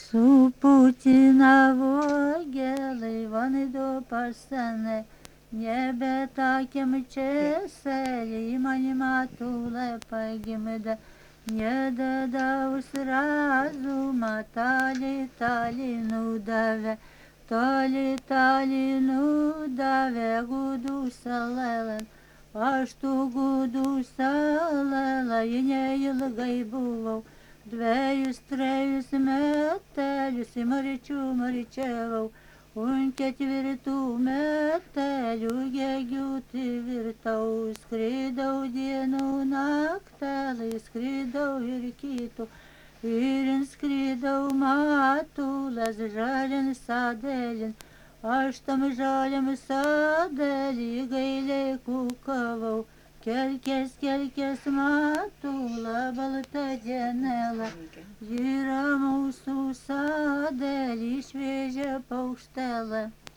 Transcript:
Su Putina vogėlai, vanai do pasane, nebetakėm čia sėlį, mani matulė pagimda, nedadaus razumą, tali nudavė, tali nudavė, gudų salelę, aš tų gudų salelę, neilgai buvau. Dvejus, trejus metelius į maričiavau, un ketvirtų metelių gegiuti virtau, skridau dienų naktelį, skridau ir kitų, ir skridau matulas žalin sadelin, aš tam žaliam sadelį gailiai kukavau. Kelkės matula, balta dienela, yra mūsų sadelį šviežia paukštelė.